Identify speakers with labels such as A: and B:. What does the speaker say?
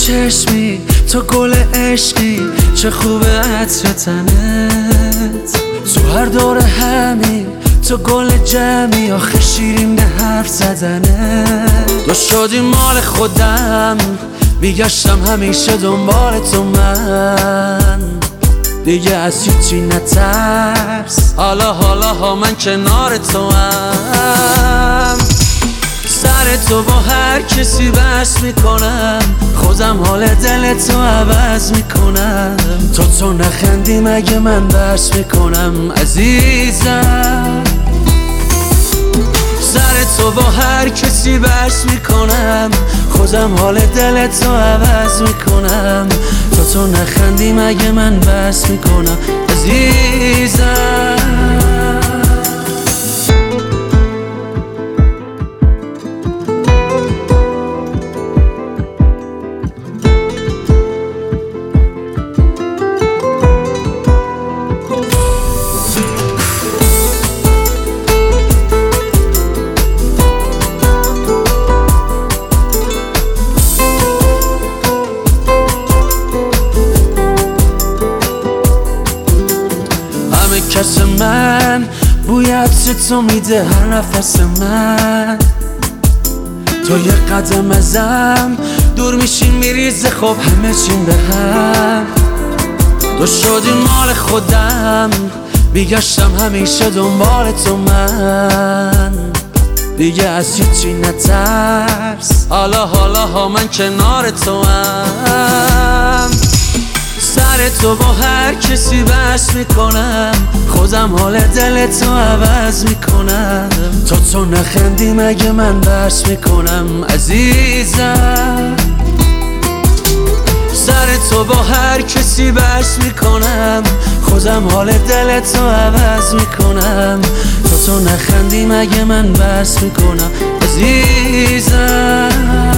A: چشمی، تو گل عشقی، چه خوبه عطر تنت. تو هر دور همی، تو گل جمعی، آخه شیرین به حرف زدنت. تو شدی مال خودم، میگشتم همیشه دنبال تو من. دیگه از هیچی نترس، حالا ها من کنار تو هم. سر تو با هر کسی بحث میکنم، خودم حال دل تو عوض میکنم. تو نخندی مگه من بحث میکنم عزیزم. سر تو با هر کسی بحث میکنم، خودم حال دل تو عوض میکنم. تو نخندی مگه من بحث میکنم عزیزم. کس من بوی عطر تو میده هر نفس من. تو یه قدم ازم دور میشین میریزه خب همه چین به هم. تو شدی مال خودم، میگشتم همیشه دنبال تو من. دیگه از هیچی نترس، حالا ها من کنار تو هم. سر تو با هر کسی بحث میکنم، خودم حال دل تو عوض میکنم. تو نخندی مگه من بحث میکنم عزیزم. سر تو با هر کسی بحث میکنم، خودم حال دل تو عوض میکنم. تو نخندی مگه من بحث میکنم عزیزم.